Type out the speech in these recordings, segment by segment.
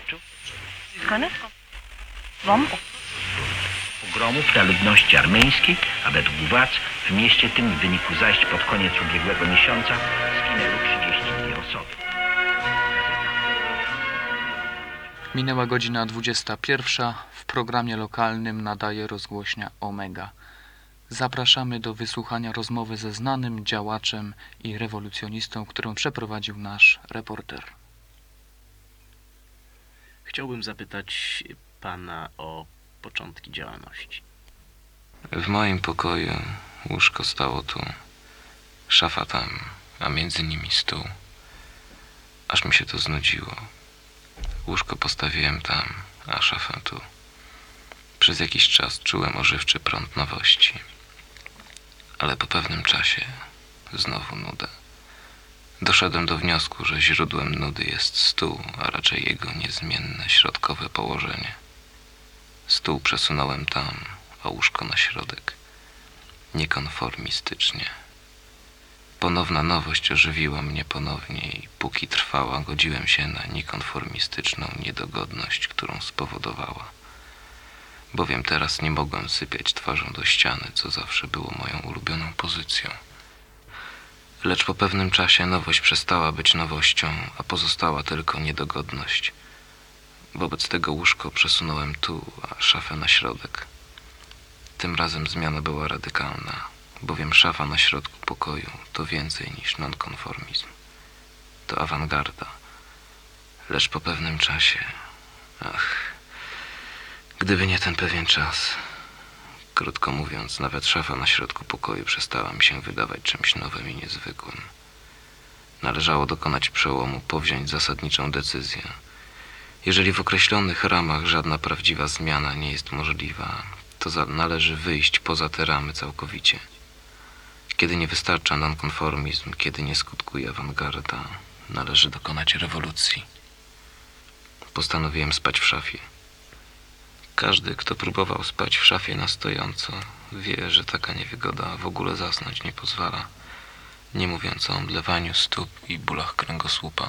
Pogromów na ludności armeńskiej, a według władz w mieście tym w wyniku zajść pod koniec ubiegłego miesiąca zginęły 32 osoby. Minęła godzina 21. W programie lokalnym nadaje rozgłośnia Omega. Zapraszamy do wysłuchania rozmowy ze znanym działaczem i rewolucjonistą, którą przeprowadził nasz reporter. Chciałbym zapytać pana o początki działalności. W moim pokoju łóżko stało tu, szafa tam, a między nimi stół. Aż mi się to znudziło. Łóżko postawiłem tam, a szafę tu. Przez jakiś czas czułem ożywczy prąd nowości. Ale po pewnym czasie znowu nuda. Doszedłem do wniosku, że źródłem nudy jest stół, a raczej jego niezmienne środkowe położenie. Stół przesunąłem tam, a łóżko na środek. Niekonformistycznie. Ponowna nowość ożywiła mnie ponownie i póki trwała, godziłem się na niekonformistyczną niedogodność, którą spowodowała. Bowiem teraz nie mogłem sypiać twarzą do ściany, co zawsze było moją ulubioną pozycją. Lecz po pewnym czasie nowość przestała być nowością, a pozostała tylko niedogodność. Wobec tego łóżko przesunąłem tu, a szafę na środek. Tym razem zmiana była radykalna, bowiem szafa na środku pokoju to więcej niż nonkonformizm. To awangarda. Lecz po pewnym czasie... Gdyby nie ten pewien czas... Krótko mówiąc, nawet szafa na środku pokoju przestała mi się wydawać czymś nowym i niezwykłym. Należało dokonać przełomu, powziąć zasadniczą decyzję. Jeżeli w określonych ramach żadna prawdziwa zmiana nie jest możliwa, to należy wyjść poza te ramy całkowicie. Kiedy nie wystarcza nonkonformizm, kiedy nie skutkuje awangarda, należy dokonać rewolucji. Postanowiłem spać w szafie. Każdy, kto próbował spać w szafie na stojąco, wie, że taka niewygoda w ogóle zasnąć nie pozwala, nie mówiąc o omdlewaniu stóp i bólach kręgosłupa.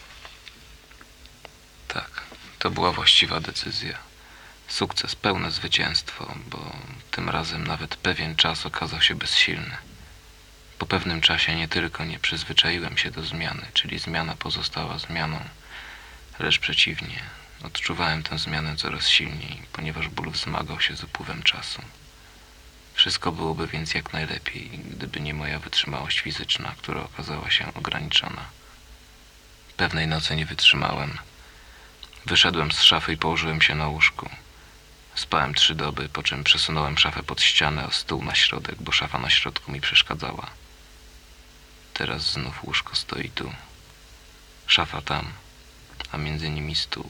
Tak, to była właściwa decyzja. Sukces, pełne zwycięstwo, bo tym razem nawet pewien czas okazał się bezsilny. Po pewnym czasie nie tylko nie przyzwyczaiłem się do zmiany, czyli zmiana pozostała zmianą, lecz przeciwnie, odczuwałem tę zmianę coraz silniej, ponieważ ból wzmagał się z upływem czasu. Wszystko byłoby więc jak najlepiej, gdyby nie moja wytrzymałość fizyczna, która okazała się ograniczona. Pewnej nocy nie wytrzymałem. Wyszedłem z szafy i położyłem się na łóżku. Spałem 3 doby, po czym przesunąłem szafę pod ścianę, a stół na środek, bo szafa na środku mi przeszkadzała. Teraz znów łóżko stoi tu. Szafa tam, a między nimi stół.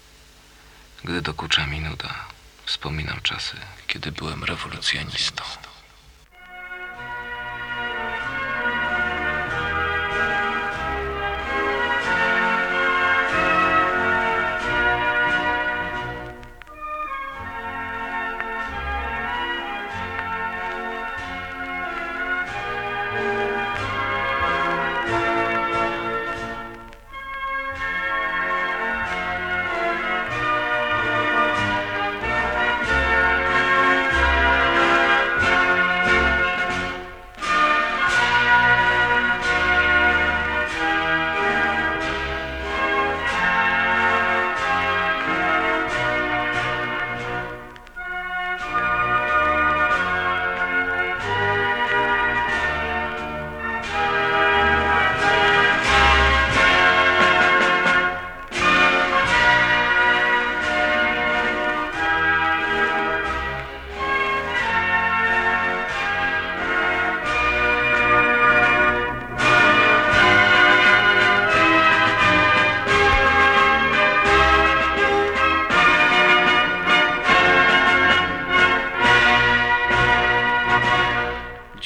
Gdy dokucza mi nuda, wspominam czasy, kiedy byłem rewolucjonistą.